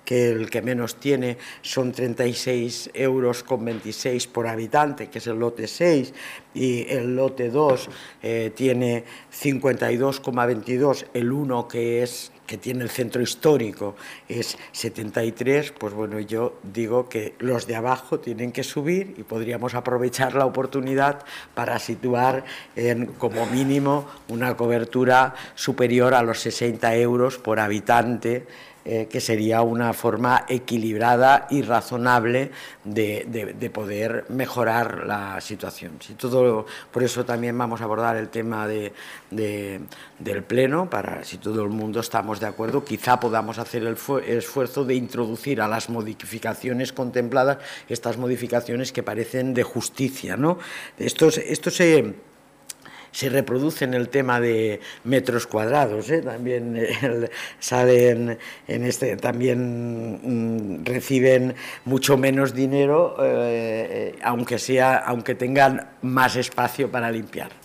que el que menos tiene son 36,26 € por habitante, que es el lote 6, y el lote 2 tiene 52,22, el 1 que tiene el centro histórico es 73, pues bueno, yo digo que los de abajo tienen que subir y podríamos aprovechar la oportunidad para situar en, como mínimo, una cobertura superior a los 60 € por habitante, que sería una forma equilibrada y razonable de poder mejorar la situación. Si todo, por eso también vamos a abordar el tema del Pleno, para, si todo el mundo estamos de acuerdo, quizá podamos hacer el esfuerzo de introducir a las modificaciones contempladas estas modificaciones que parecen de justicia, ¿no? Esto se reproduce en el tema de metros cuadrados, también salen en este, también reciben mucho menos dinero, aunque tengan más espacio para limpiar.